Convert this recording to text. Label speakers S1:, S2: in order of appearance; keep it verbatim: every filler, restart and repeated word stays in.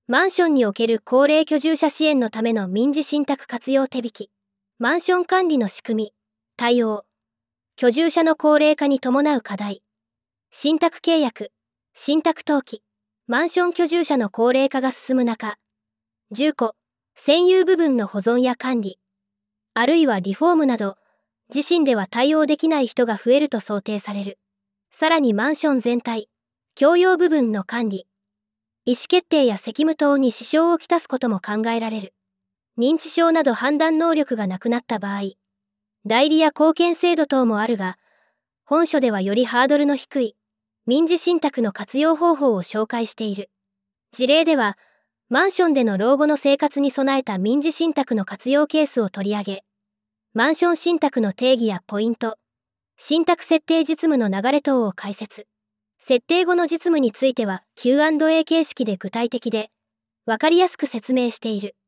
S1: マンションにおける高齢居住者支援のための民事信託活用手引き、マンション管理の仕組み、対応、居住者の高齢化に伴う課題、信託契約、信託登記、マンション居住者の高齢化が進む中、住戸、占有部分の保存や管理、あるいはリフォームなど、自身では対応できない人が増えると想定される。さらにマンション全体、共用部分の管理、意思決定や責務等に支障をきたすことも考えられる。認知症など判断能力がなくなった場合、代理や貢献制度等もあるが、本書ではよりハードルの低い民事信託の活用方法を紹介している。事例では、マンションでの老後の生活に備えた民事信託の活用ケースを取り上げ、マンション信託の定義やポイント、信託設定実務の流れ等を解説。設定後の実務については キューアンドエー 形式で具体的で、わかりやすく説明している。